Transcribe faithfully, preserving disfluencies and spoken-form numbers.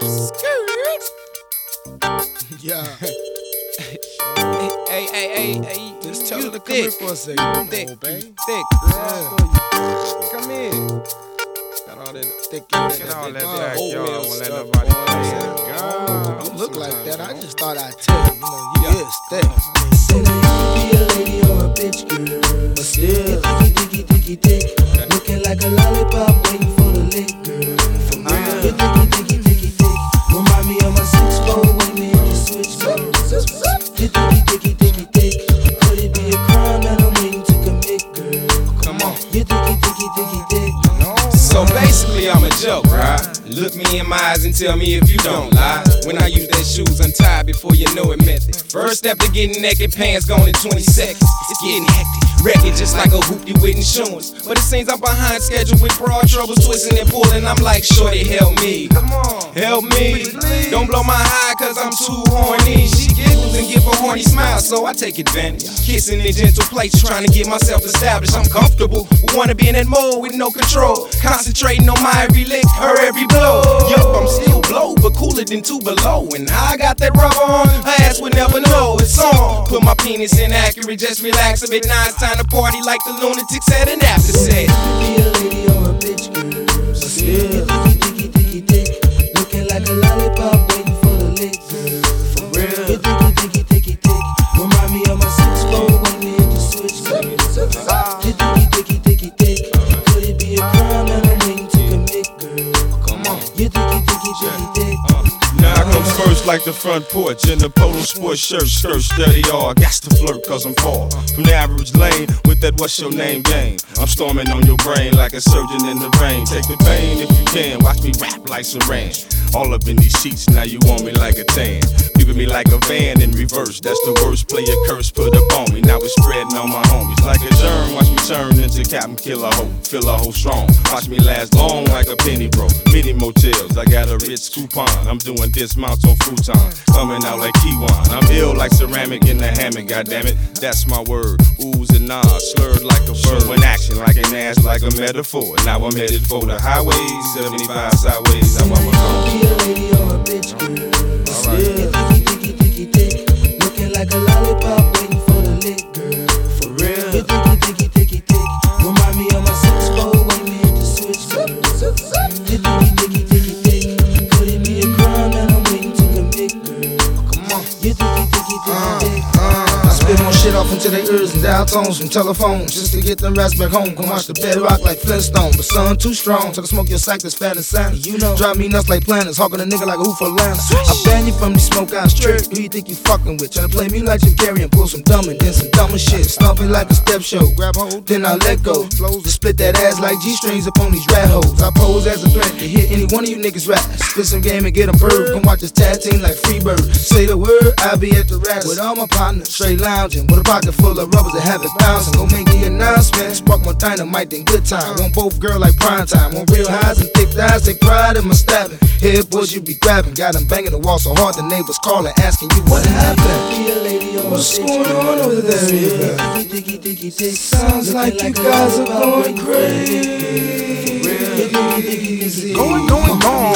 Yeah. Hey, hey, hey, hey, Just tell you her to come thick, here for a second. Come thick, on, babe. thick. Yeah. Come in. Got all that thick in there. Get all that uh, back, oatmeal y'all. Won't let stuff, nobody boy. play it. Oh, Go. don't look like that. I just thought I'd tell you. You know, you is thick. Say that you be a lady or a bitch, girl. But still, dicky, dicky, dicky, dick. Looking like a lollipop, waiting for the lick, girl. For real, you dicky, dicky, dicky, dick. Remind me of my six four when me hit the switch, girl. You dicky, dicky, dicky, dick. Could it be a crime that I'm waiting to commit, girl? Come on. You dicky, dicky, dicky, dick. So basically, I'm a joke, right? Look me in my eyes and tell me if you don't lie. When I use that shoes untied before you know it method. First step to getting naked, pants gone in twenty seconds. It's getting hectic, wreck it just like a hoopty with insurance. But it seems I'm behind schedule with broad troubles, twisting and pulling. I'm like, shorty, help me. Come on, help me. Don't blow my high, cause I'm too horny. She giggles and give a horny smile, so I take advantage. Kissing in gentle place, trying to get myself established. I'm comfortable, but wanna be in that mode with no control. Concentrating on my every lick, her every blow. Yup, I'm still blow, but cooler than two below. And how I got that rubber on, her ass would never know. It's on. Put my penis in accurate, just relax a bit. Now it's time to party like the lunatics at an after set. Be a lady or a bitch, girl. But still, dicky, dicky, dicky, dick. Looking like a lollipop, waiting for the lick, girl. For real, you dicky, dicky, dicky, dick. Remind me of my six four when we hit the switch, girl. You dicky, dicky, dicky, dick. Could it be a crime that I'm waiting to commit, girl? Come on. You dicky, dicky, dicky, dick. Now I comes first like the front porch in the polo sport shirt, skirt, steady all. Got to flirt cause I'm far from the average lane with that what's your name game. I'm storming on your brain like a surgeon in the rain. Take the pain if you can, watch me rap like Saran. All up in these sheets, now you want me like a tan. Leaving me like a van in reverse, that's the worst. Play a curse, put up on me, now it's spreading on my homies. Like a germ, watch me turn into Captain Killer Ho. Feel a hoe strong, watch me last long like a penny bro. Many motels, I got a Ritz coupon. I'm doing dismounts on futon, coming out like Kiwan. I'm ill like ceramic in the hammock, goddammit, that's my word. Oohs and ahs, slurred like a bird. Showing action like an ass, like a metaphor. Now I'm headed for the highways, seventy-five sideways, how I'm going. Be a lady or a bitch, girl. But still, dicky, dicky, dicky, dick. Looking like a lollipop, waiting for the lick, girl. For real, you dicky, dicky, dicky, dick. Remind me of my six four when we hit the switch, girl. You dicky, dicky, dicky, dick. Could it be a crime that I'm waiting to commit, girl? Come on. You dicky, dicky, dicky, dick. I spit more shit off into their ears and dial tones from telephones just to get them rats back home. Come watch the bedrock like Flintstone, but son too strong. So to smoke your sack that's fat and sound. You know, drive me nuts like planets, hawking a nigga like a hoof for Atlanta. I ban you from these smoke out straight. Who you think you fucking with? Tryna play me like Jim Carrey and pull some dumb and then some dumber shit. Stomping like a step show, grab hold, then I let go. Flows to split that ass like G-strings up on these rat hoes. I pose as a threat to hit any one of you niggas rap. Spit some game and get a bird. Come watch this tag team like Freebird. Say the word, I'll be at the rats with all my partners, straight lounging with a pocket full of rubbers that have it bouncing. Go make the announcement, spark more dynamite than good time. Want both girl like prime time. Want real highs and thick thighs, take pride in my stabbing. Head boys you be grabbing, got them banging the wall so hard the neighbors calling, asking you what happened. Be a lady or What's a bitch, going girl. on over there, yeah? Dicky, dicky, dicky, dick. Sounds like you guys are going crazy. Dicky, dicky, dicky, dick. Going, going, gone.